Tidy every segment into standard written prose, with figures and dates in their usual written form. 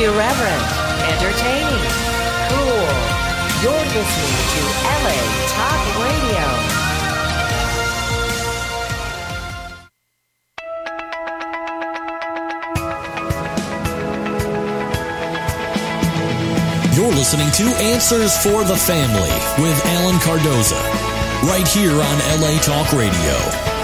Irreverent, entertaining, cool. You're listening to LA Talk Radio. You're listening to Answers for the Family with Alan Cardoza, right here on LA Talk Radio.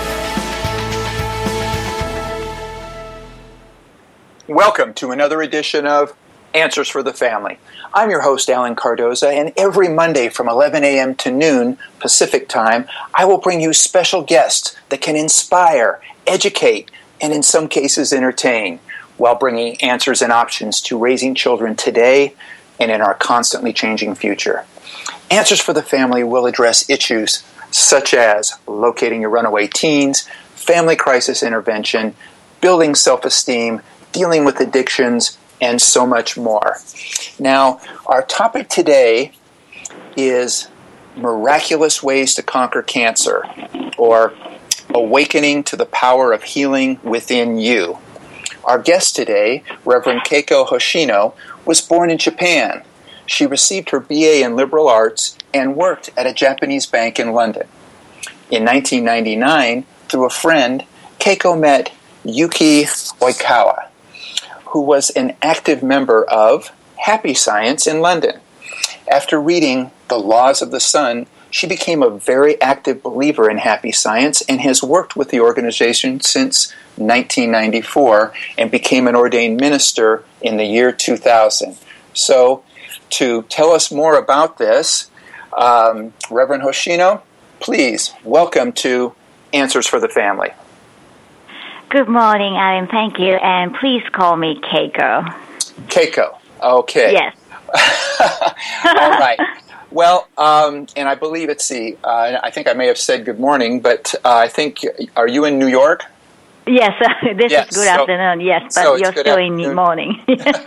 Welcome to another edition of Answers for the Family. I'm your host, Alan Cardoza, and every Monday from 11 a.m. to noon Pacific Time, I will bring you special guests that can inspire, educate, and in some cases entertain, while bringing answers and options to raising children today and in our constantly changing future. Answers for the Family will address issues such as locating your runaway teens, family crisis intervention, building self-esteem, dealing with addictions, and so much more. Now, our topic today is miraculous ways to conquer cancer, or awakening to the power of healing within you. Our guest today, Reverend Keiko Hoshino, was born in Japan. She received her BA in liberal arts and worked at a Japanese bank in London. In 1999, through a friend, Keiko met Yuki Oikawa, who was an active member of Happy Science in London. After reading The Laws of the Sun, she became a very active believer in Happy Science and has worked with the organization since 1994 and became an ordained minister in the year 2000. So, to tell us more about this, Reverend Hoshino, please welcome to Answers for the Family. Good morning, Alan. Thank you. And please call me Keiko. Keiko. Okay. Yes. All right. Well, and I believe I think I may have said good morning, but I think, are you in New York? Yes, this is good afternoon, yes, but so you're still in the morning.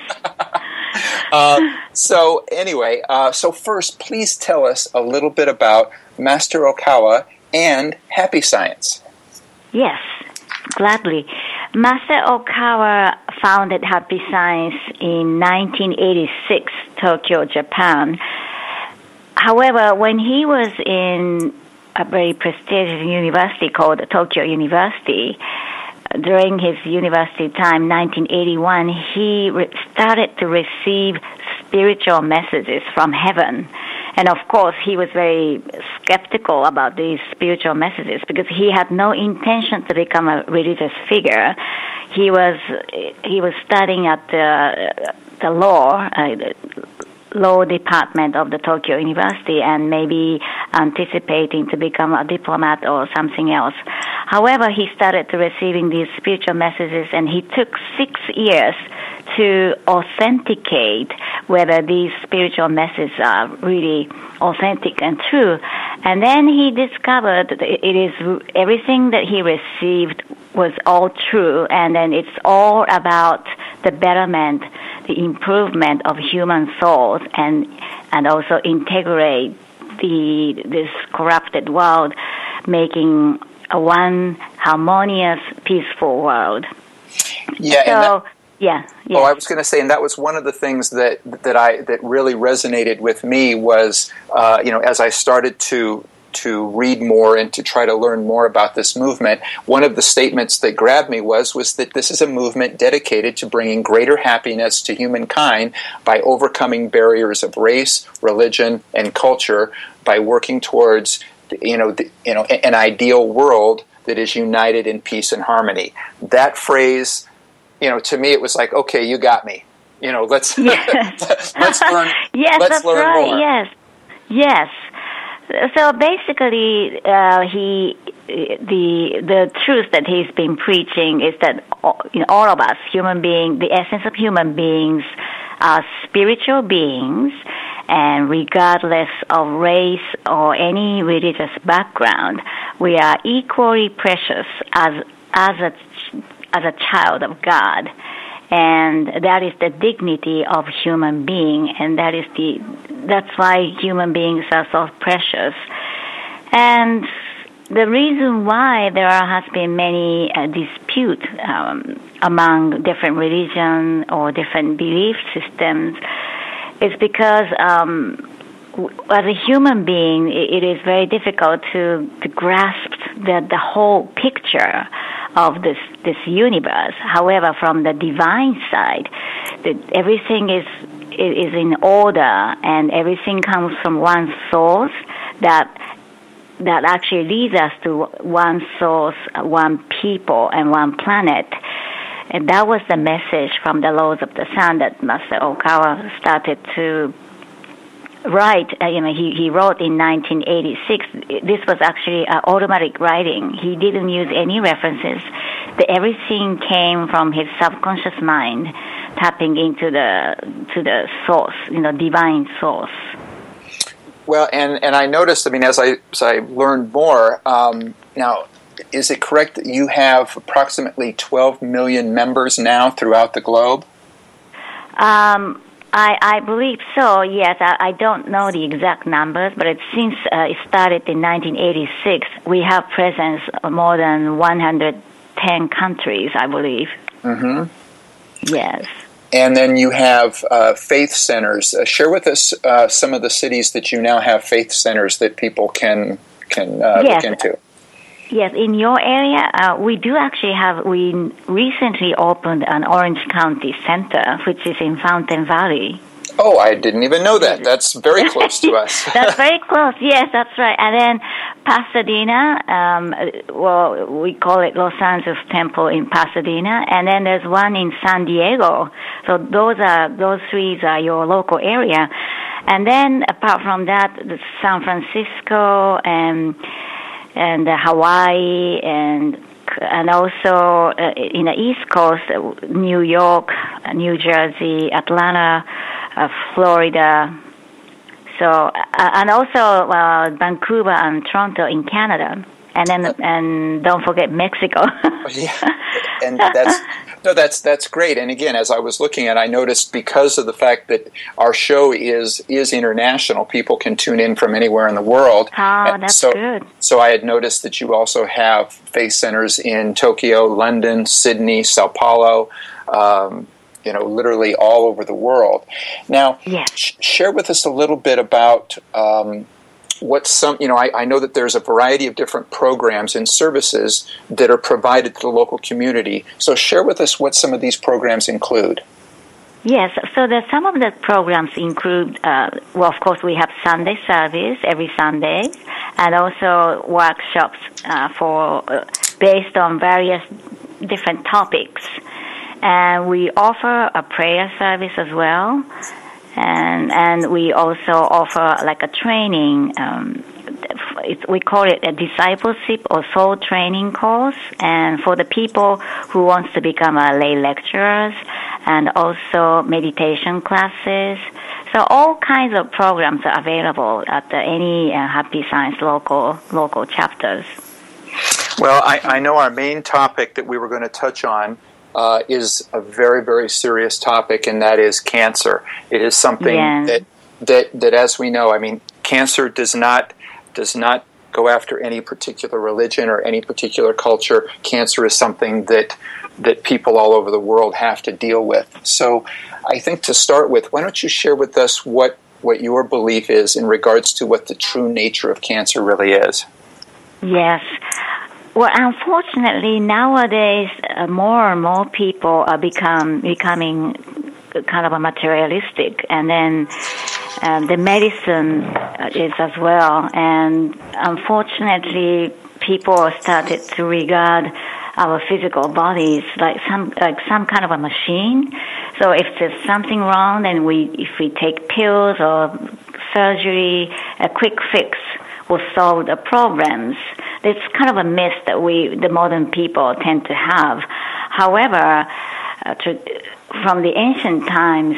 So anyway, so first, please tell us a little bit about Master Okawa and Happy Science. Yes, gladly. Master Okawa founded Happy Science in 1986, Tokyo, Japan. However, when he was in a very prestigious university called Tokyo University, during his university time, 1981, he started to receive spiritual messages from heaven. And of course, he was very skeptical about these spiritual messages because he had no intention to become a religious figure. He was studying at the law department of the Tokyo University and maybe anticipating to become a diplomat or something else. However, he started receiving these spiritual messages, and he took 6 years to authenticate whether these spiritual messages are really authentic and true. And then he discovered that everything that he received was all true, and then it's all about the betterment, the improvement of human souls, and also integrate this corrupted world, making a one harmonious, peaceful world. Yeah. Yeah. Oh, I was going to say, and that was one of the things that really resonated with me was, as I started to read more and to try to learn more about this movement, one of the statements that grabbed me was that this is a movement dedicated to bringing greater happiness to humankind by overcoming barriers of race, religion, and culture, by working towards an ideal world that is united in peace and harmony. That phrase, to me, it was like, okay, you got me. Let's let's learn. Yes, let's that's learn right. more. Yes. So basically, the truth that he's been preaching is that all of us, human beings, the essence of human beings, are spiritual beings, and regardless of race or any religious background, we are equally precious as a child of God. And that is the dignity of human being, and that's why human beings are so precious. And the reason why there has been many disputes among different religions or different belief systems is because as a human being, it is very difficult to grasp the whole picture of this universe. However, from the divine side, everything is in order, and everything comes from one source that actually leads us to one source, one people, and one planet. And that was the message from the Laws of the Sun that Master Okawa started to write. He wrote in 1986. This was actually automatic writing. He didn't use any references. Everything came from his subconscious mind, tapping into the source, divine source. Well, and I noticed, as I learned more, now, is it correct that you have approximately 12 million members now throughout the globe? I believe so, yes. I don't know the exact numbers, but since it started in 1986, we have presence in more than 110 countries, I believe. Mm-hmm. Yes. And then you have faith centers. Share with us some of the cities that you now have faith centers that people can look into. Yes, in your area, we do actually have. We recently opened an Orange County Center, which is in Fountain Valley. Oh, I didn't even know that. That's very close to us. That's very close. Yes, that's right. And then Pasadena, we call it Los Angeles Temple in Pasadena, and then there's one in San Diego. So those three are your local area. And then apart from that, San Francisco and Hawaii and also in the East Coast, New York, New Jersey, Atlanta, Florida. So and also Vancouver and Toronto in Canada, and then and don't forget Mexico. Yeah, and that's great. And again, as I was looking at, I noticed because of the fact that our show is international, people can tune in from anywhere in the world. Oh, that's good. So I had noticed that you also have faith centers in Tokyo, London, Sydney, Sao Paulo. Literally all over the world. Now, yes. Share with us a little bit about what some, I know that there's a variety of different programs and services that are provided to the local community. So share with us what some of these programs include. Yes, so some of the programs include, of course, we have Sunday service every Sunday, and also workshops based on various different topics. And we offer a prayer service as well, and we also offer like a training. We call it a discipleship or soul training course, and for the people who wants to become lay lecturers, and also meditation classes. So all kinds of programs are available at any Happy Science local chapters. Well, I know our main topic that we were going to touch on is a very, very serious topic, and that is cancer. It is something that, as we know, cancer does not go after any particular religion or any particular culture. Cancer is something that people all over the world have to deal with. So I think to start with, why don't you share with us what your belief is in regards to what the true nature of cancer really is? Yes. Well, unfortunately, nowadays, more and more people are becoming kind of a materialistic, and then the medicine is as well. And unfortunately, people started to regard our physical bodies like some kind of a machine. So if there's something wrong, then if we take pills or surgery, a quick fix will solve the problems. It's kind of a myth that the modern people tend to have. However, from the ancient times,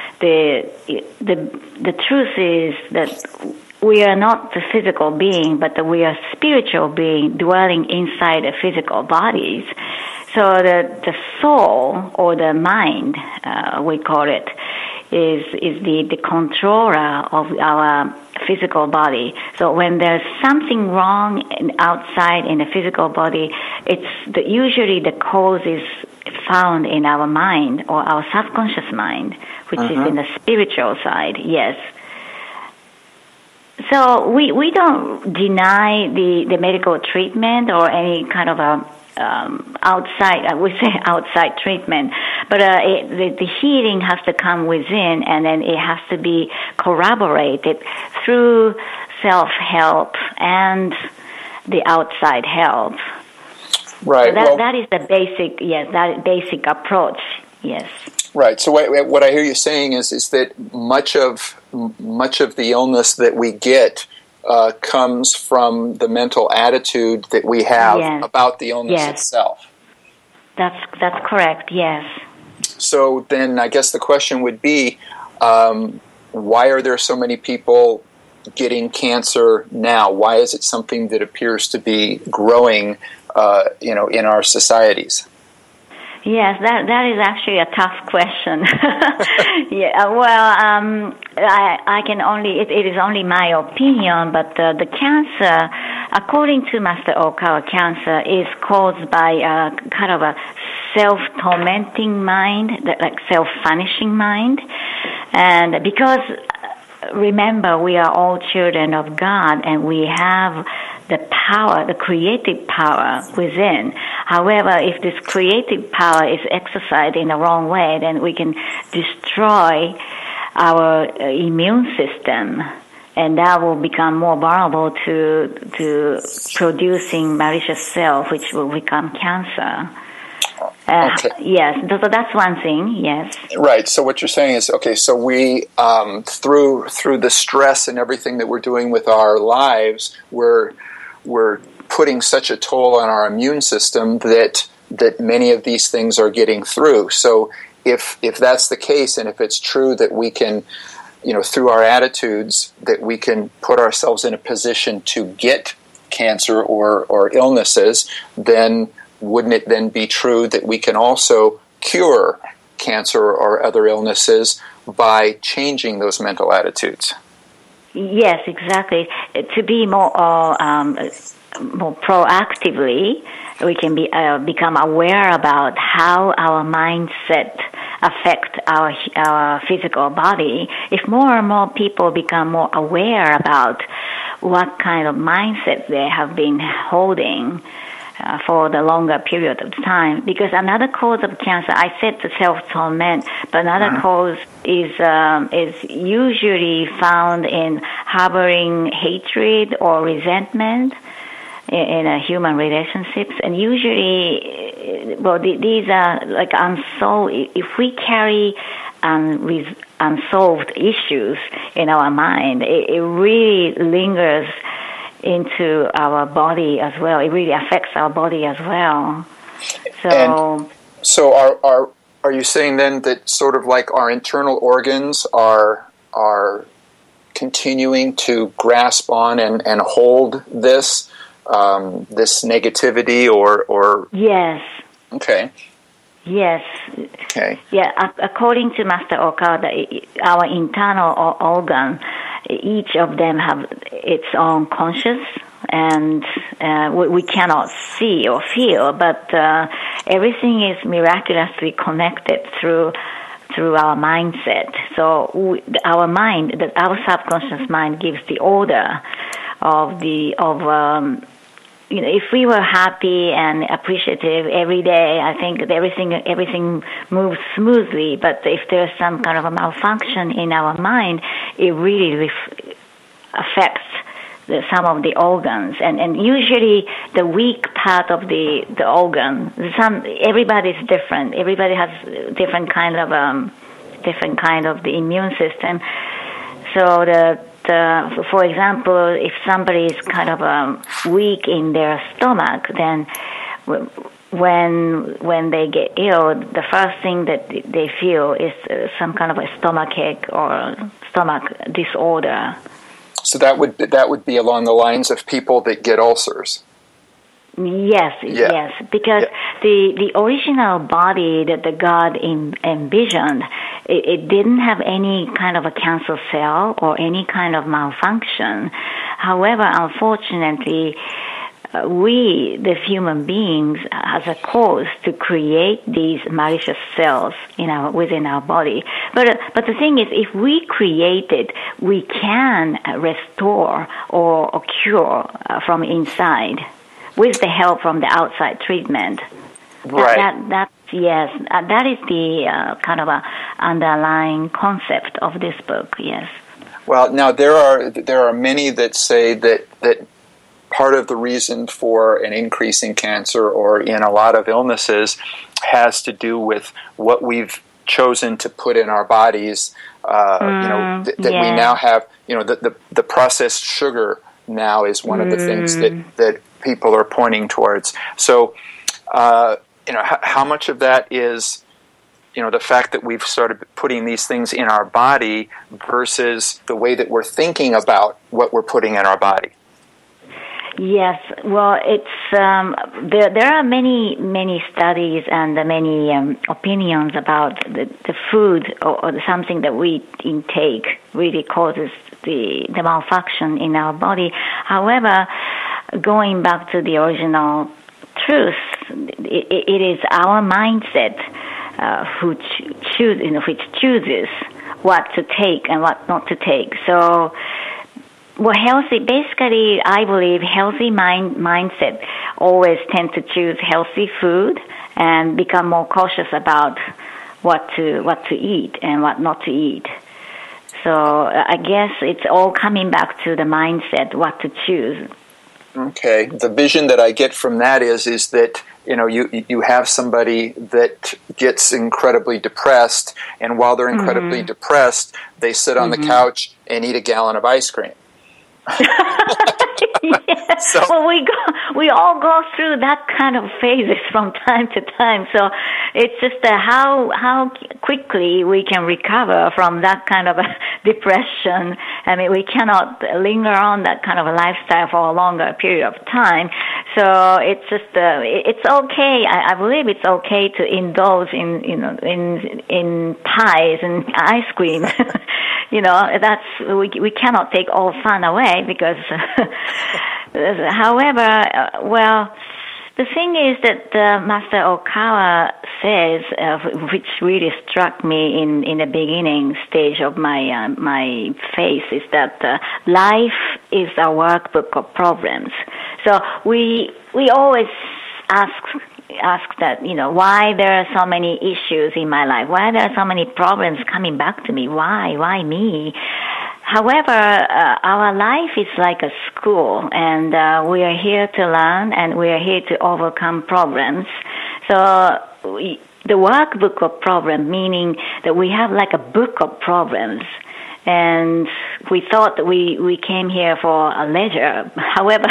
the truth is that we are not the physical being, but that we are spiritual being dwelling inside the physical bodies. So the soul or the mind, we call it, is the controller of our physical body. So when there's something wrong outside in the physical body, usually the cause is found in our mind or our subconscious mind, which is in the spiritual side. Yes. So we don't deny the medical treatment or any kind of a outside treatment, but the healing has to come within, and then it has to be corroborated through self-help and the outside help. Right. So that is the basic, that basic approach. Yes. Right. So what I hear you saying is that much of the illness that we get comes from the mental attitude that we have about the illness itself. That's correct. Yes. So then, I guess the question would be, why are there so many people getting cancer now? Why is it something that appears to be growing, in our societies? Yes, that is actually a tough question. I can only, it is only my opinion, but the cancer, according to Master Okawa, cancer is caused by a kind of a self-tormenting mind, like self-punishing mind. And because, remember, we are all children of God, and we have the power, the creative power within. However, if this creative power is exercised in the wrong way, then we can destroy our immune system, and that will become more vulnerable to producing malicious cells, which will become cancer. Okay. Yes, so that's one thing. Yes. Right. So what you're saying is, okay. So we, through the stress and everything that we're doing with our lives, we're putting such a toll on our immune system that many of these things are getting through. So if that's the case, and if it's true that we can, through our attitudes, that we can put ourselves in a position to get cancer or illnesses, then wouldn't it then be true that we can also cure cancer or other illnesses by changing those mental attitudes? Yes, exactly. To be more proactively, we can become aware about how our mindset affect our physical body. If more and more people become more aware about what kind of mindset they have been holding for the longer period of time, because another cause of cancer, I said the self-torment, but another cause is usually found in harboring hatred or resentment in human relationships, and usually, these are like unsolved. If we carry unsolved issues in our mind, it really lingers into our body as well. It really affects our body as well. So are you saying then that sort of like our internal organs are continuing to grasp on and hold this negativity or Yes. Okay. Yes. Okay. Yeah. According to Master Okawa, our internal organ, each of them have its own conscious, and we cannot see or feel, but everything is miraculously connected through our mindset. So our mind, our subconscious mind, gives the order of if we were happy and appreciative every day, I think that everything moves smoothly. But if there's some kind of a malfunction in our mind, it really affects some of the organs. And usually the weak part of the organ, everybody's different. Everybody has different kind of the immune system. So for example, if somebody is kind of weak in their stomach, then when they get ill, the first thing that they feel is some kind of a stomachache or stomach disorder. So that would be along the lines of people that get ulcers. Yes, because the original body that the God envisioned, it didn't have any kind of a cancer cell or any kind of malfunction. However, unfortunately, we, the human beings, has a cause to create these malicious cells within our body. But the thing is, if we create it, we can restore or cure from inside with the help from the outside treatment. Right. That is the kind of a underlying concept of this book. Yes. Well, now there are many that say that part of the reason for an increase in cancer or in a lot of illnesses has to do with what we've chosen to put in our bodies. That we now have. The processed sugar now is one of the things that people are pointing towards. So, how much of that is, the fact that we've started putting these things in our body versus the way that we're thinking about what we're putting in our body? Yes, well, it's there are many studies and many opinions about the food or something that we intake really causes the malfunction in our body. However, going back to the original truth, it is our mindset which chooses what to take and what not to take. So, basically, I believe healthy mindset always tend to choose healthy food and become more cautious about what to eat and what not to eat. So I guess it's all coming back to the mindset, what to choose. Okay. The vision that I get from that is that you have somebody that gets incredibly depressed, and while they're incredibly depressed, they sit on the couch and eat a gallon of ice cream. Yes. So, well, we all go through that kind of phases from time to time. So it's just how quickly we can recover from that kind of a depression. I mean, we cannot linger on that kind of a lifestyle for a longer period of time. So it's just it's okay. I believe it's okay to indulge in pies and ice cream. That's we cannot take all fun away because. However, the thing is that Master Okawa says, which really struck me in the beginning stage of my faith, is that life is a workbook of problems. So we always ask that, why there are so many issues in my life, why there are so many problems coming back to me, why me? However, our life is like a school, and we are here to learn, and we are here to overcome problems. So the workbook of problem, meaning that we have like a book of problems, and we thought that we came here for a leisure. However,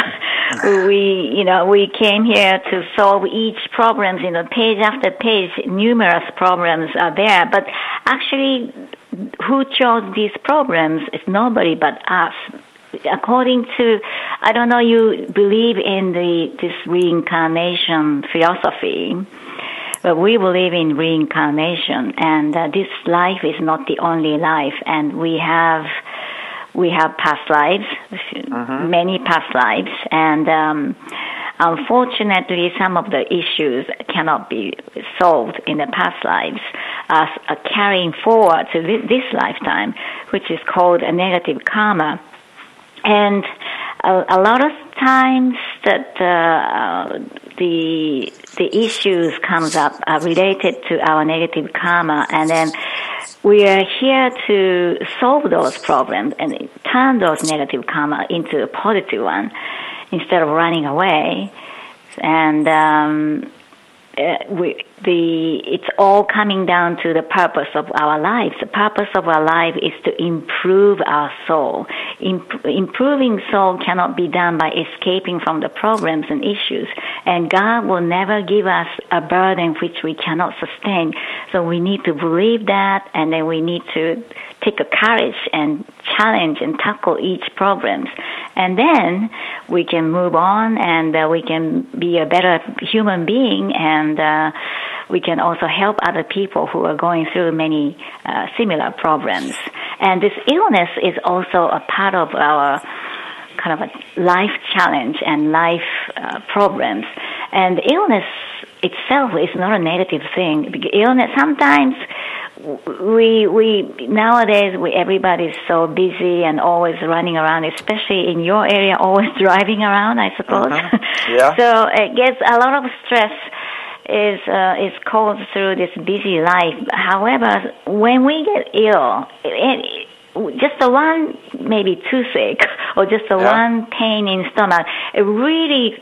we came here to solve each problem. Page after page, numerous problems are there, but actually, who chose these problems is nobody but us. According to, I don't know, you believe in this reincarnation philosophy, but we believe in reincarnation, and this life is not the only life, and we have past lives, many past lives, and unfortunately, some of the issues cannot be solved in the past lives as carrying forward to this lifetime, which is called a negative karma. And a lot of times that the issues comes up are related to our negative karma, and then we are here to solve those problems and turn those negative karma into a positive one instead of running away. And it's all coming down to the purpose of our lives. The purpose of our life is to improve our soul. Improving soul cannot be done by escaping from the problems and issues. And God will never give us a burden which we cannot sustain. So we need to believe that, and then we need to take a courage and challenge and tackle each problems. And then we can move on, and we can be a better human being, and we can also help other people who are going through many similar problems. And this illness is also a part of our kind of a life challenge and life problems. And illness itself is not a negative thing. Illness, sometimes nowadays everybody's so busy and always running around, especially in your area, always driving around, I suppose. Yeah. So it gets a lot of stress is caused through this busy life. However, when we get ill, just the one maybe toothache or just the one pain in stomach, it really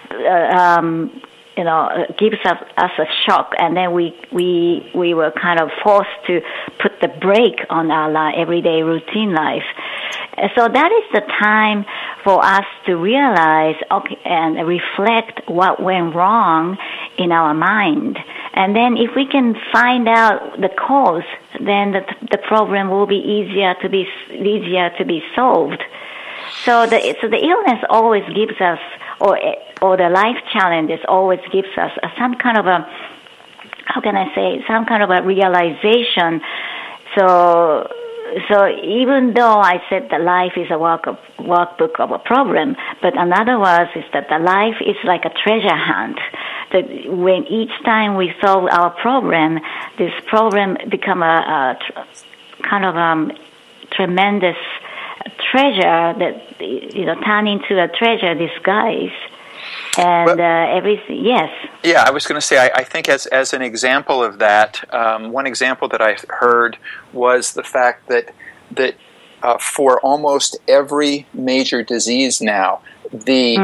gives us a shock, and then we were kind of forced to put the brake on our everyday routine life. So that is the time for us to realize and reflect what went wrong in our mind. And then if we can find out the cause, then the problem will be easier to be solved. So the illness always gives us, or the life challenges always gives us some kind of some kind of a realization. So even though I said that life is a workbook of a problem, but another was is that the life is like a treasure hunt. That when each time we solve our problem, this problem become a kind of tremendous treasure that turn into a treasure disguise. And everything, yes. Yeah, I was going to say, I think as an example of that, one example that I heard was the fact that for almost every major disease now, the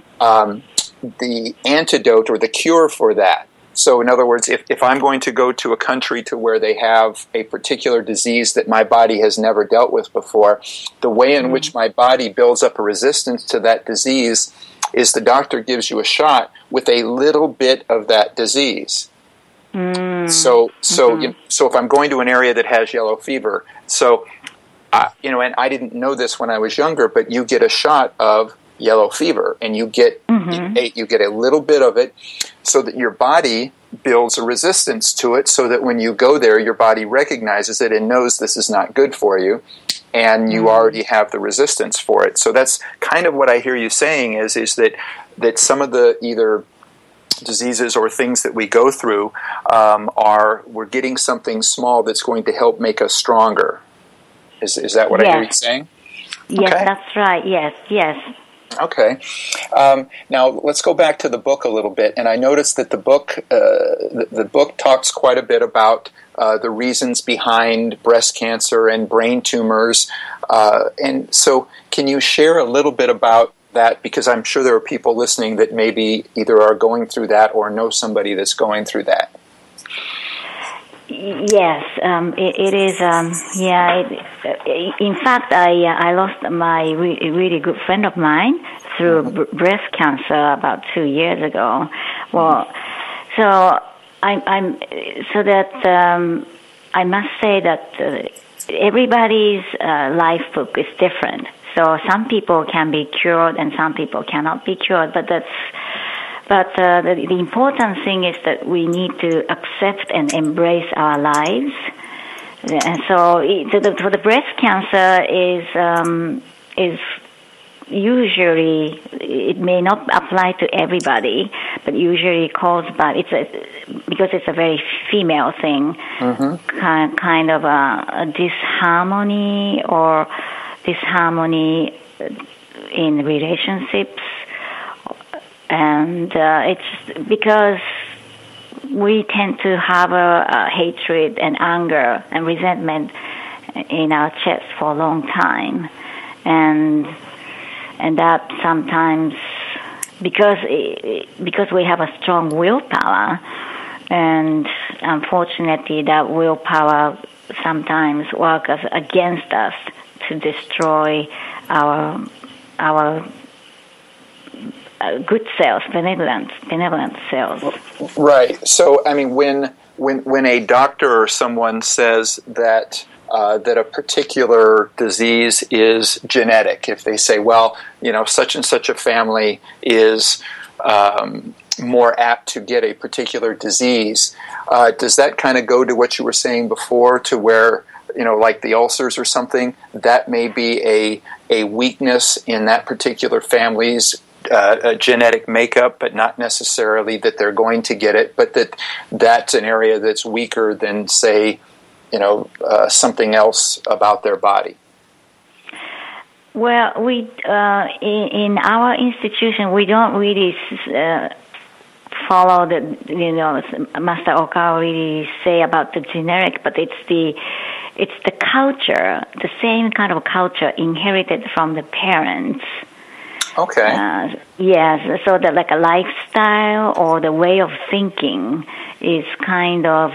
antidote or the cure for that. So in other words, if I'm going to go to a country to where they have a particular disease that my body has never dealt with before, the way in which my body builds up a resistance to that disease is the doctor gives you a shot with a little bit of that disease. So if I'm going to an area that has yellow fever, and I didn't know this when I was younger, but you get a shot of yellow fever, and you get a little bit of it, so that your body builds a resistance to it, so that when you go there, your body recognizes it and knows this is not good for you, and you already have the resistance for it. So that's kind of what I hear you saying is that some of the either diseases or things that we go through we're getting something small that's going to help make us stronger. Is that what I hear you saying? Yes, okay. That's right. Yes. Okay. Now let's go back to the book a little bit, and I noticed that the book talks quite a bit about the reasons behind breast cancer and brain tumors, and so can you share a little bit about that? Because I'm sure there are people listening that maybe either are going through that or know somebody that's going through that. Yes, it is. In fact, I lost my really good friend of mine through breast cancer about 2 years ago. Well, so I must say that everybody's life book is different. So some people can be cured and some people cannot be cured. But the important thing is that we need to accept and embrace our lives. And so for the breast cancer is usually, it may not apply to everybody, but usually caused by, because it's a very female thing, kind of a disharmony in relationships. And it's because we tend to have a hatred and anger and resentment in our chest for a long time, and that sometimes because we have a strong willpower, and unfortunately that willpower sometimes works against us to destroy our good cells, benevolent cells. Right. So, I mean, when a doctor or someone says that that a particular disease is genetic. If they say, well, such and such a family is more apt to get a particular disease, does that kind of go to what you were saying before, to where, like the ulcers or something, that may be a weakness in that particular family's genetic makeup, but not necessarily that they're going to get it, but that's an area that's weaker than, say, something else about their body? Well, we in our institution, we don't really follow the, Master Okawa really say about the generic, but it's the culture, the same kind of culture inherited from the parents. Okay. Yes, so that like a lifestyle or the way of thinking is kind of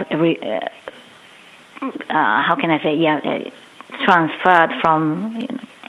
how can I say? Transferred from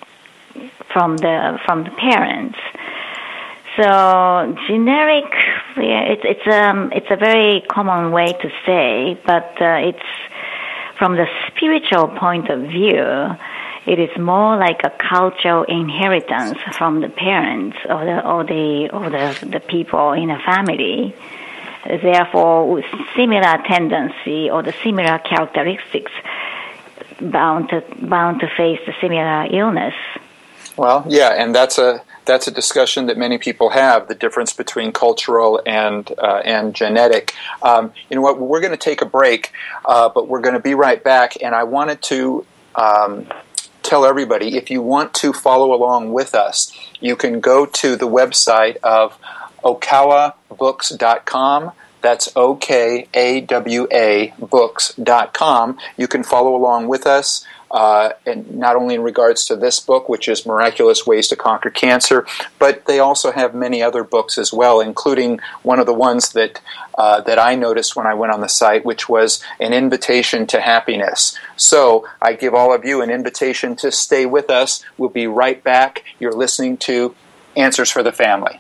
the parents. So generic, it's a very common way to say, but it's from the spiritual point of view. It is more like a cultural inheritance from the parents or the people in a family. Therefore, with similar tendency or the similar characteristics, bound to face the similar illness. Well, yeah, and that's a discussion that many people have, the difference between cultural and genetic. You know what? We're going to take a break, but we're going to be right back. And I wanted to tell everybody, if you want to follow along with us, you can go to the website of okawabooks.com. That's OKAWA books.com. You can follow along with us, and not only in regards to this book, which is Miraculous Ways to Conquer Cancer, but they also have many other books as well, including one of the ones that I noticed when I went on the site, which was An Invitation to Happiness. So I give all of you an invitation to stay with us. We'll be right back. You're listening to Answers for the Family.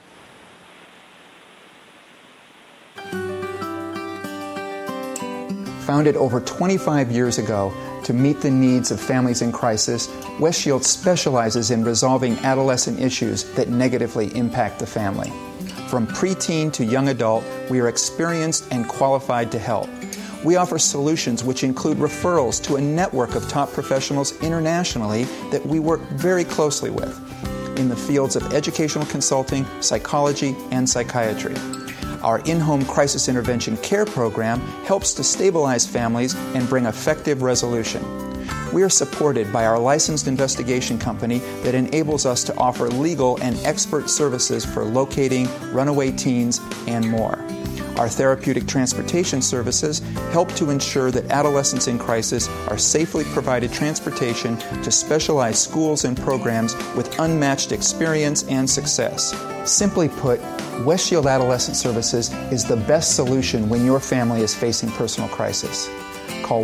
Founded over 25 years ago to meet the needs of families in crisis, West Shield specializes in resolving adolescent issues that negatively impact the family. From preteen to young adult, we are experienced and qualified to help. We offer solutions which include referrals to a network of top professionals internationally that we work very closely with in the fields of educational consulting, psychology, and psychiatry. Our in-home crisis intervention care program helps to stabilize families and bring effective resolution. We are supported by our licensed investigation company that enables us to offer legal and expert services for locating runaway teens and more. Our therapeutic transportation services help to ensure that adolescents in crisis are safely provided transportation to specialized schools and programs with unmatched experience and success. Simply put, West Shield Adolescent Services is the best solution when your family is facing personal crisis. Call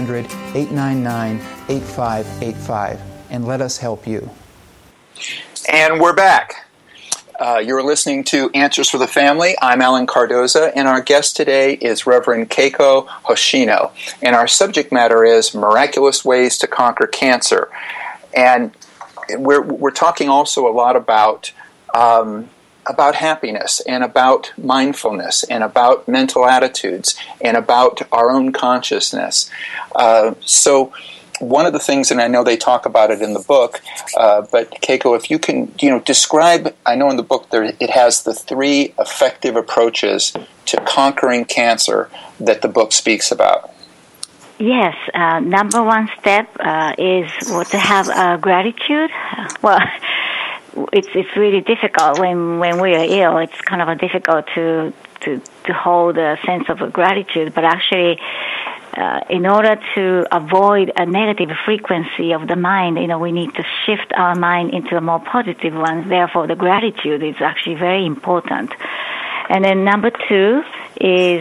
1-800-899-8585 and let us help you. And we're back. You're listening to Answers for the Family. I'm Alan Cardoza, and our guest today is Reverend Keiko Hoshino. And our subject matter is Miraculous Ways to Conquer Cancer. And we're talking also a lot about happiness and about mindfulness and about mental attitudes and about our own consciousness. So one of the things, and I know they talk about it in the book, but Keiko, if you can, describe, I know in the book it has the 3 effective approaches to conquering cancer that the book speaks about. Yes, number 1 step is to have gratitude. Well, it's really difficult when we are ill. It's kind of difficult to hold a sense of gratitude, but actually, in order to avoid a negative frequency of the mind, we need to shift our mind into a more positive one. Therefore, the gratitude is actually very important. And then number 2 is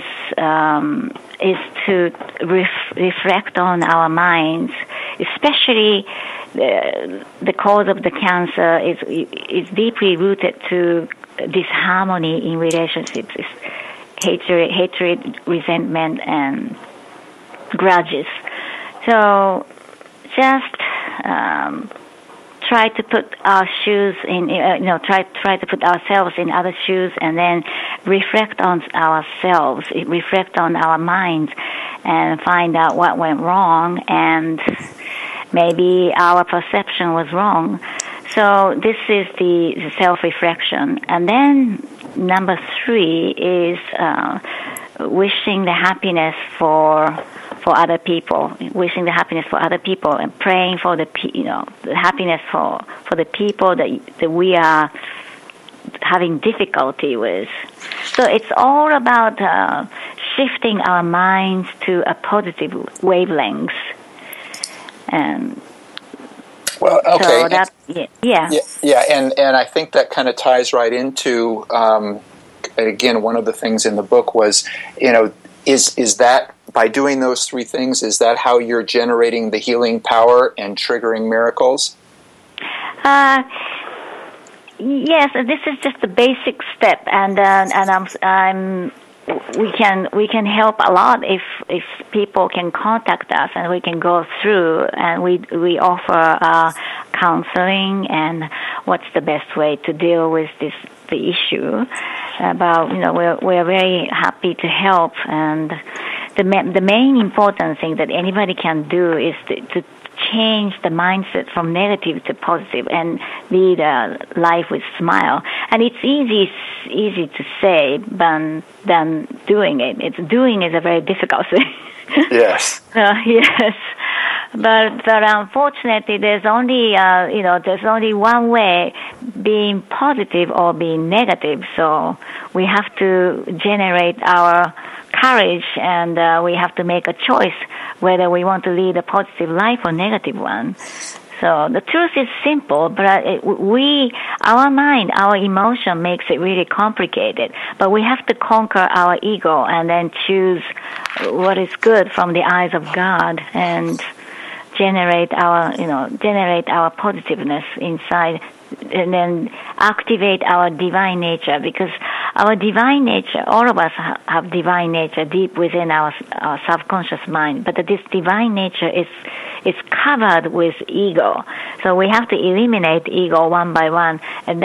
to reflect on our minds, especially the cause of the cancer is deeply rooted to disharmony in relationships, hatred, resentment, and grudges. So just try to put our shoes in, try to put ourselves in other shoes, and then reflect on ourselves, reflect on our minds, and find out what went wrong, and maybe our perception was wrong. So this is the self-reflection. And then number 3 is wishing the happiness for other people, wishing the happiness for other people, and praying for the happiness for the people that we are having difficulty with. So it's all about shifting our minds to a positive wavelength. And well, okay. So that, yeah, and I think that kind of ties right into again, one of the things in the book was, is that by doing those 3 things, is that how you're generating the healing power and triggering miracles? Yes, this is just the basic step, and we can help a lot if people can contact us, and we can go through, and we offer counseling and what's the best way to deal with the issue. About we're very happy to help, and the main important thing that anybody can do is to change the mindset from negative to positive and lead a life with smile. And it's easy to say than doing it. Doing is a very difficult thing. Yes. Yes. But unfortunately, there's only one way, being positive or being negative. So we have to generate our courage, and we have to make a choice whether we want to lead a positive life or negative one. So the truth is simple, but our mind, our emotion makes it really complicated. But we have to conquer our ego and then choose what is good from the eyes of God, and generate our positiveness inside, and then activate our divine nature, because our divine nature, all of us have divine nature deep within our subconscious mind, but this divine nature is covered with ego. So we have to eliminate ego one by one, and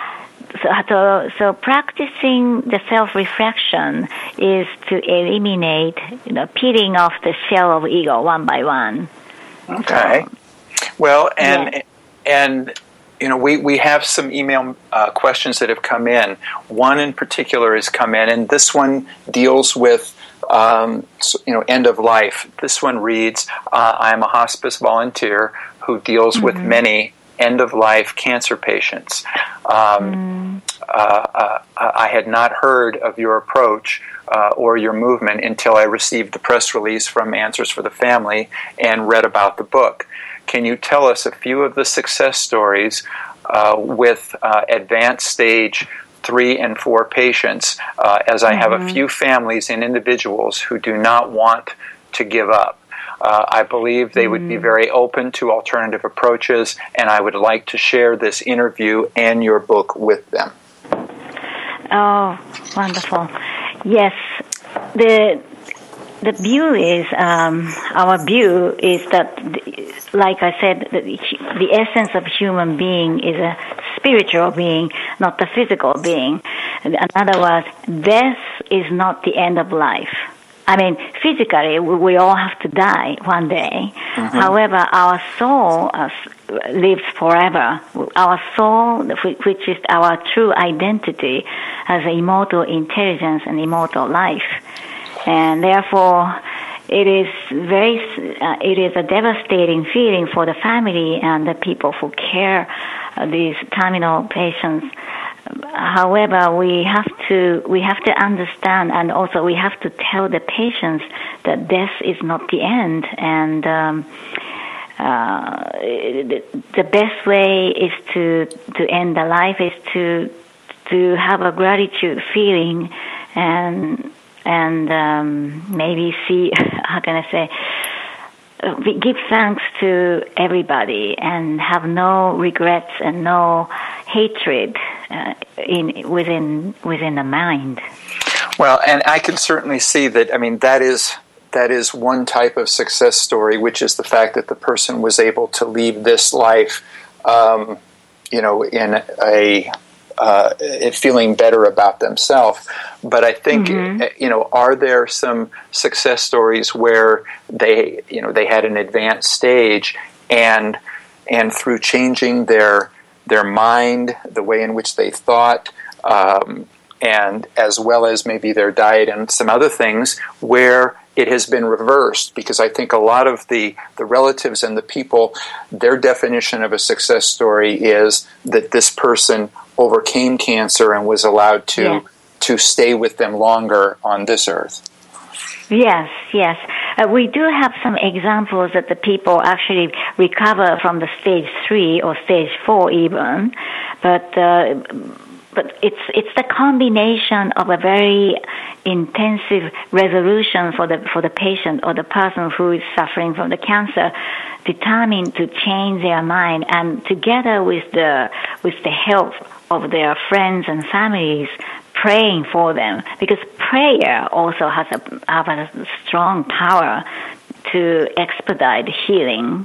so practicing the self-reflection is to eliminate, peeling off the shell of ego one by one. Okay. Well, and we have some email questions that have come in. One in particular has come in, and this one deals with end of life. This one reads, I am a hospice volunteer who deals with many end-of-life cancer patients. I had not heard of your approach or your movement until I received the press release from Answers for the Family and read about the book. Can you tell us a few of the success stories with advanced stage 3 and 4 patients, as I have a few families and individuals who do not want to give up? I believe they would be very open to alternative approaches, and I would like to share this interview and your book with them. Oh, wonderful. Yes, the view is, our view is that, like I said, the essence of human being is a spiritual being, not a physical being. In other words, death is not the end of life. I mean, physically, we all have to die one day. However, our soul lives forever. Our soul, which is our true identity, has immortal intelligence and immortal life. And therefore, it is a devastating feeling for the family and the people who care these terminal patients. However, we have to understand, and also we have to tell the patients that death is not the end, and the best way is to end the life is to have a gratitude feeling, and maybe see, how can I say, give thanks to everybody and have no regrets and no hatred within the mind. Well, and I can certainly see that. I mean, that is that is one type of success story, which is the fact that the person was able to leave this life, in a feeling better about themselves. But I think, are there some success stories where they had an advanced stage, and through changing their mind, the way in which they thought, and as well as maybe their diet and some other things, where it has been reversed? Because I think a lot of the relatives and the people, their definition of a success story is that this person overcame cancer and was allowed to stay with them longer on this earth. Yes. We do have some examples that the people actually recover from the stage 3 or stage 4 even, but it's the combination of a very intensive resolution for the patient or the person who is suffering from the cancer, determined to change their mind, and together with the help of their friends and families, praying for them, because prayer also has a strong power to expedite healing.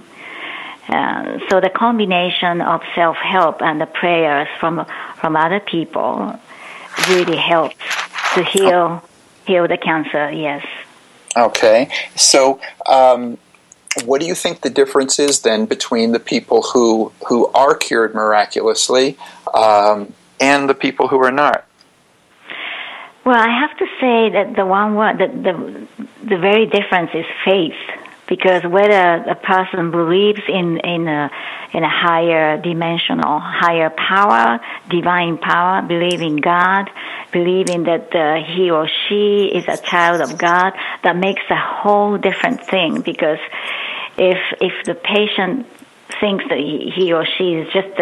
So the combination of self-help and the prayers from other people really helps to heal the cancer. Yes. Okay. So, what do you think the difference is then between the people who are cured miraculously and the people who are not? Well, I have to say that the one word, the very difference is faith. Because whether a person believes in a higher dimensional, higher power, divine power, believe in God, believing that he or she is a child of God, that makes a whole different thing. Because if the patient thinks that he or she is just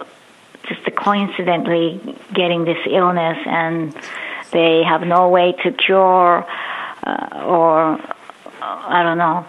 coincidentally getting this illness and they have no way to cure, or I don't know.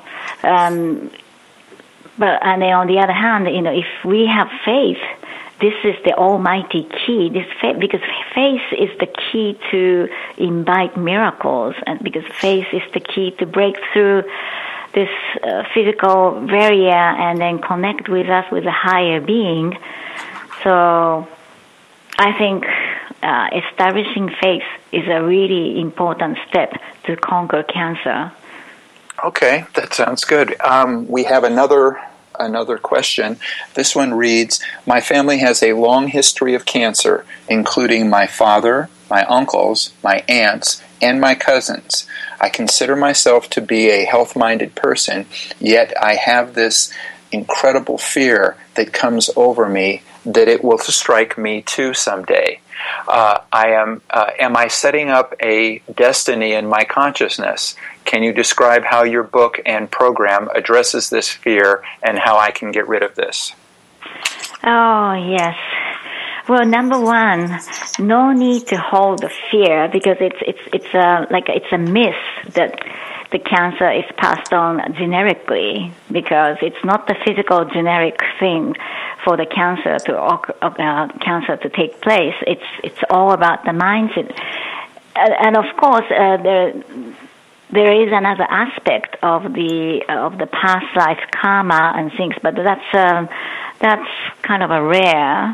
But then on the other hand, if we have faith, this is the almighty key. Because faith is the key to invite miracles, and because faith is the key to break through this physical barrier and then connect with us with a higher being. So I think establishing faith is a really important step to conquer cancer. Okay, that sounds good. We have another question. This one reads, my family has a long history of cancer, including my father, my uncles, my aunts, and my cousins. I consider myself to be a health-minded person, yet I have this incredible fear that comes over me that it will strike me too someday. Am I setting up a destiny in my consciousness? Can you describe how your book and program addresses this fear and how I can get rid of this? Oh, yes. Well, number one, no need to hold the fear, because it's a myth that the cancer is passed on generically, because it's not the physical generic thing for the cancer to take place. It's all about the mindset, and of course there is another aspect of the past life karma and things, but that's kind of a rare.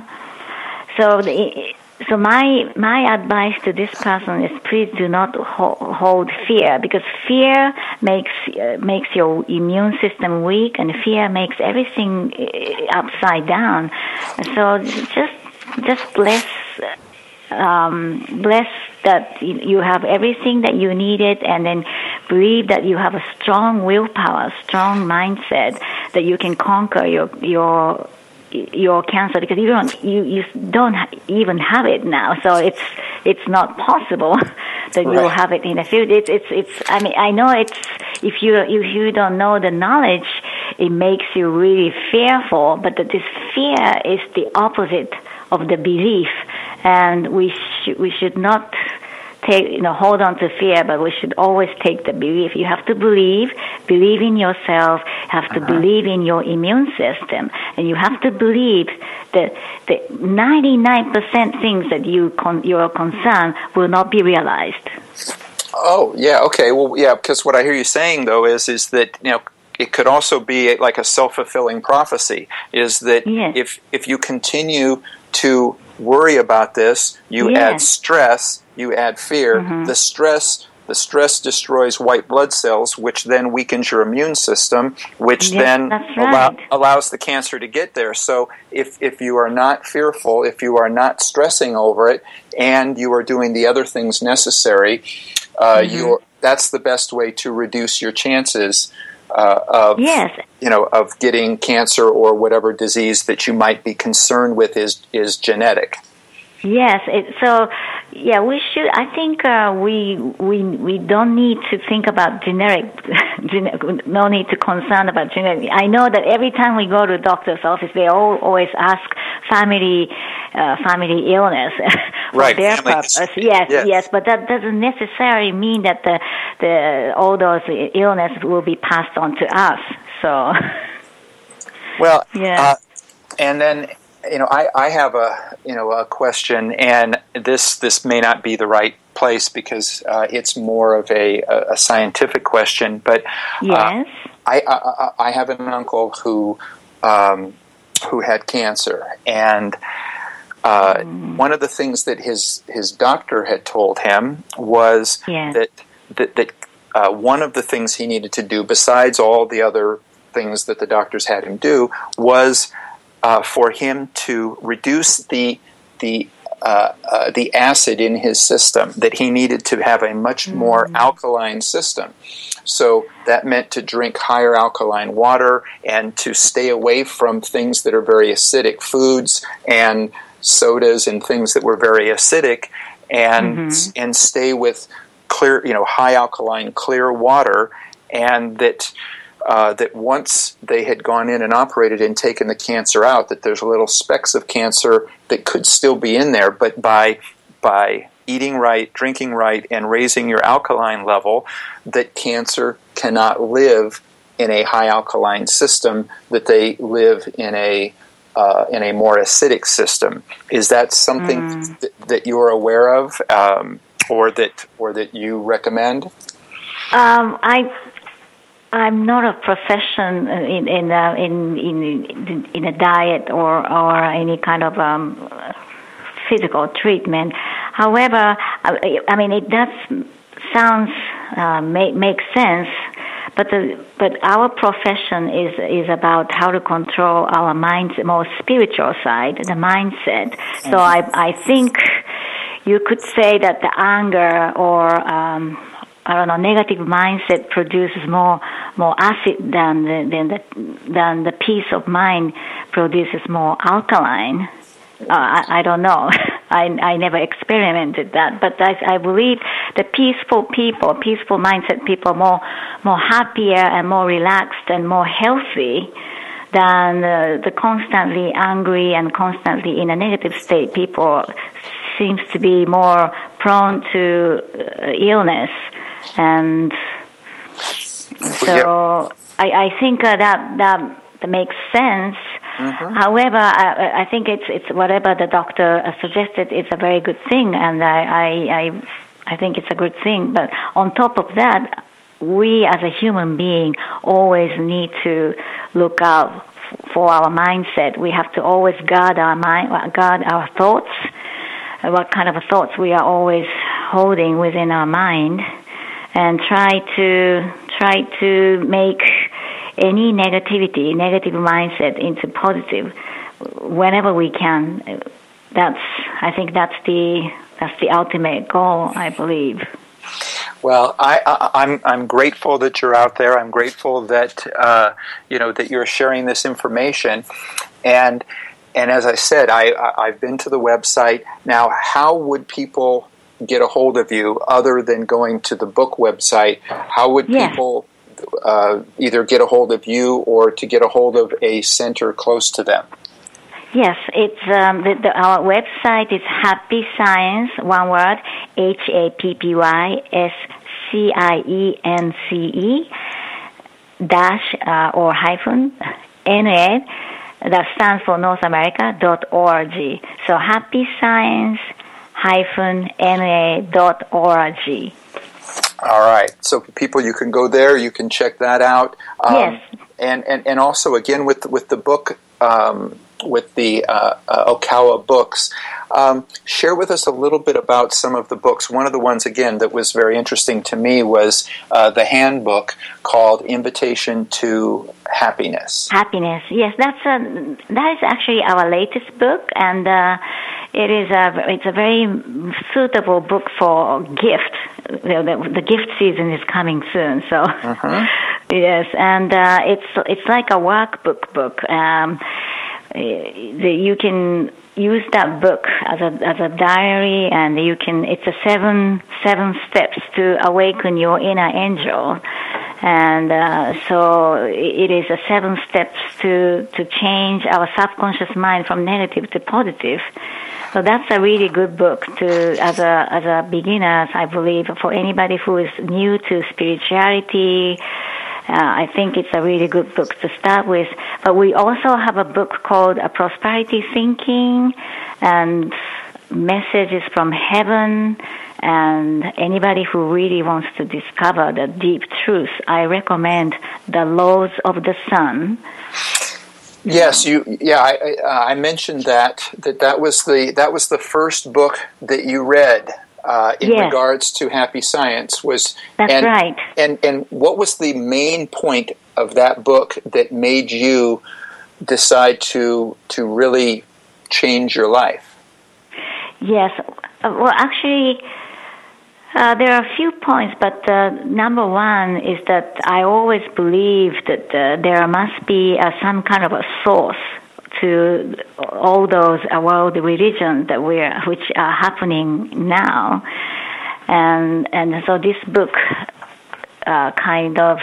So my advice to this person is, please do not hold fear, because fear makes your immune system weak, and fear makes everything upside down. So just bless that you have everything that you needed, and then believe that you have a strong willpower, strong mindset, that you can conquer your cancer, because you don't even have it now, so it's not possible that you'll have it in the future. I mean, I know if you don't know the knowledge, it makes you really fearful, but this fear is the opposite of the belief, and we should not hold on to fear, but we should always take the belief. You have to believe in yourself, have to believe in your immune system, and you have to believe that the 99% things that you are concerned will not be realized. Oh, yeah, okay. Well, yeah, because what I hear you saying, though, is that, it could also be like a self-fulfilling prophecy, is that if you continue to worry about this, you add stress, you add fear. Mm-hmm. The stress destroys white blood cells, which then weakens your immune system, which then allows the cancer to get there. So if you are not fearful, if you are not stressing over it, and you are doing the other things necessary, that's the best way to reduce your chances of getting cancer or whatever disease that you might be concerned with is genetic. Yes. We should. I think we don't need to think about generic. No need to concern about generic. I know that every time we go to the doctor's office, they always ask family illness for their purpose. Yes, but that doesn't necessarily mean that all those illness will be passed on to us. So. Well. Yeah. And then. I have a question, and this may not be the right place because it's more of a scientific question. But yes, I have an uncle who had cancer, and one of the things that his doctor had told him was that one of the things he needed to do, besides all the other things that the doctors had him do, was for him to reduce the acid in his system, that he needed to have a much more alkaline system. So that meant to drink higher alkaline water and to stay away from things that are very acidic, foods and sodas and things that were very acidic, and stay with clear, high alkaline, clear water, and that once they had gone in and operated and taken the cancer out, that there's little specks of cancer that could still be in there, but by eating right, drinking right, and raising your alkaline level, that cancer cannot live in a high alkaline system, that they live in a more acidic system. Is that something that you're aware of, or that you recommend? I'm not a profession in a diet or any kind of physical treatment. However, I mean it does make sense. But our profession is about how to control our mind's more spiritual side, the mindset. So I think you could say that the anger or negative mindset produces more acid than the peace of mind produces more alkaline. I don't know. I never experimented that, but I believe the peaceful mindset people more happier and more relaxed and more healthy than the constantly angry and constantly in a negative state people seems to be more prone to illness. And so I think that makes sense. However, I think it's whatever the doctor suggested. It's a very good thing, and I think it's a good thing. But on top of that, we as a human being always need to look out for our mindset. We have to always guard our mind, guard our thoughts. What kind of thoughts we are always holding within our mind, and try to make any negative mindset into positive whenever we can. I think that's the ultimate goal, I believe. Well, I'm grateful that you're out there. I'm grateful that that you're sharing this information, and as I said, I've been to the website. Now, how would people get a hold of you other than going to the book website? How would people either get a hold of you or to get a hold of a center close to them? Yes, it's our website is Happy Science, one word, HAPPYSCIENCE dash or hyphen NA, that stands for North America.org. So happyscience-na.org. All right. So people, you can go there. You can check that out. Yes. And also, again, with the book, with the Okawa books, share with us a little bit about some of the books. One of the ones, again, that was very interesting to me was the handbook called Invitation to Happiness. Happiness, yes. That is actually our latest book, and it's a very suitable book for gift. The gift season is coming soon, so yes, and it's like a workbook book. You can use that book as a diary, and it's a seven steps to awaken your inner angel, and so it is a 7 steps to change our subconscious mind from negative to positive. So that's a really good book as a beginner, I believe, for anybody who is new to spirituality. I think it's a really good book to start with. But we also have a book called Prosperity Thinking and Messages from Heaven. And anybody who really wants to discover the deep truth, I recommend The Laws of the Sun. Yes, I mentioned that was the first book that you read in regards to Happy Science. That's right. And what was the main point of that book that made you decide to really change your life? Yes, well, actually, there are a few points, but number one is that I always believed that there must be some kind of a source to all those world religions which are happening now, and so this book kind of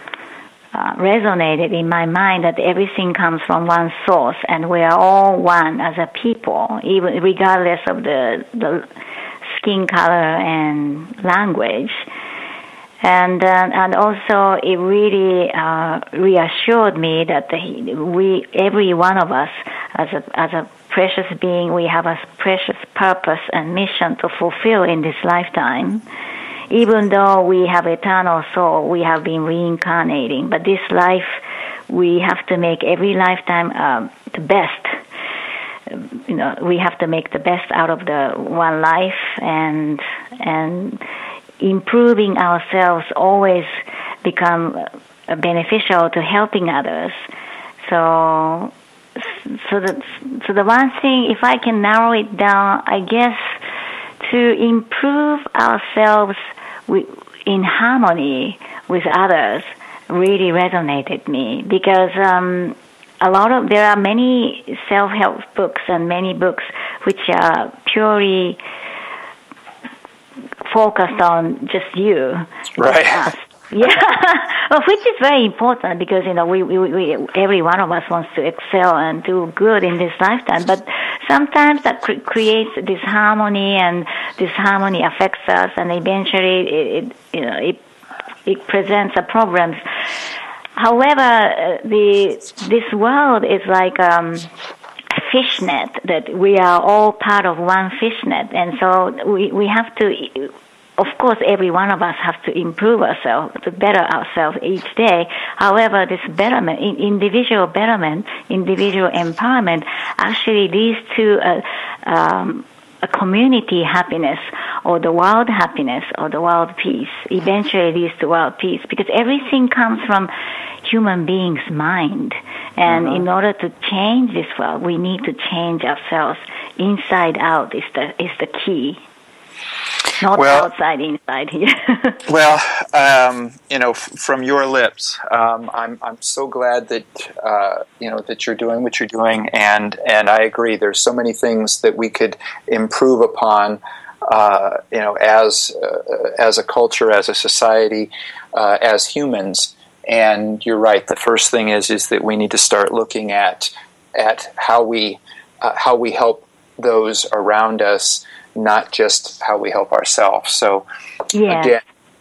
resonated in my mind that everything comes from one source, and we are all one as a people, even regardless of the skin color and language. And also it really reassured me that every one of us, as a precious being, we have a precious purpose and mission to fulfill in this lifetime. Even though we have eternal soul, we have been reincarnating. But this life, we have to make every lifetime the best. We have to make the best out of the one life, and improving ourselves always become beneficial to helping others. So the one thing, if I can narrow it down, I guess to improve ourselves in harmony with others really resonated me, because there are many self-help books and many books which are purely focused on just you, right? Us. Yeah, well, which is very important, because we every one of us wants to excel and do good in this lifetime. But sometimes that creates disharmony, and disharmony affects us, and eventually it presents a problems. However, this world is like fishnet, that we are all part of one fishnet, and so we have to, of course, every one of us have to improve ourselves, to better ourselves each day. However, this betterment, individual empowerment, actually leads to a community happiness, or the world happiness, or the world peace. Eventually leads to world peace, because everything comes from human beings' mind. And in order to change this world, we need to change ourselves inside out is the key. Not outside, inside here. Well, from your lips, I'm so glad that that you're doing what you're doing, and I agree. There's so many things that we could improve upon, as a culture, as a society, as humans. And you're right. The first thing is that we need to start looking at how we help those around us, not just how we help ourselves. So, again,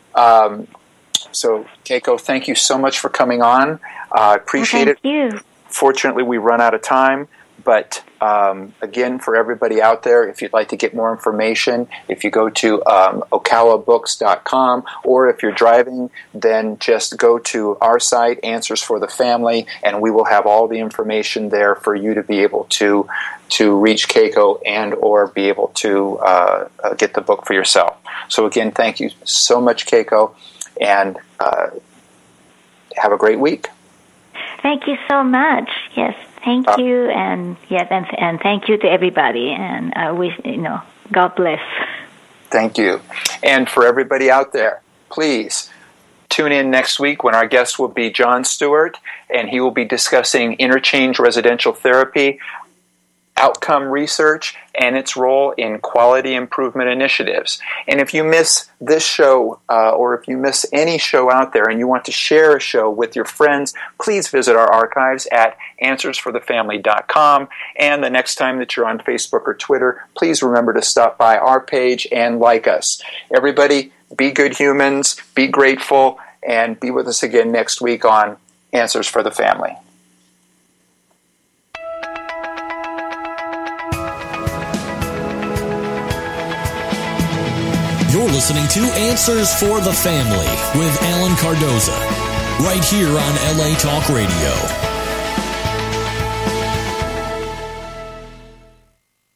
so Keiko, thank you so much for coming on. I appreciate it. Thank you. Fortunately, we run out of time, But again, for everybody out there, if you'd like to get more information, if you go to ocalabooks.com, or if you're driving, then just go to our site, Answers for the Family, and we will have all the information there for you to be able to reach Keiko and or be able to get the book for yourself. So again, thank you so much, Keiko, and have a great week. Thank you so much. Yes, thank you, and yes, and thank you to everybody. And I wish God bless. Thank you, and for everybody out there, please tune in next week when our guest will be John Stewart, and he will be discussing interchange residential therapy, outcome research, and its role in quality improvement initiatives. And if you miss this show, or if you miss any show out there and you want to share a show with your friends, please visit our archives at answersforthefamily.com. And the next time that you're on Facebook or Twitter, please remember to stop by our page and like us. Everybody, be good humans, be grateful, and be with us again next week on Answers for the Family. You're listening to Answers for the Family with Alan Cardoza, right here on LA Talk Radio.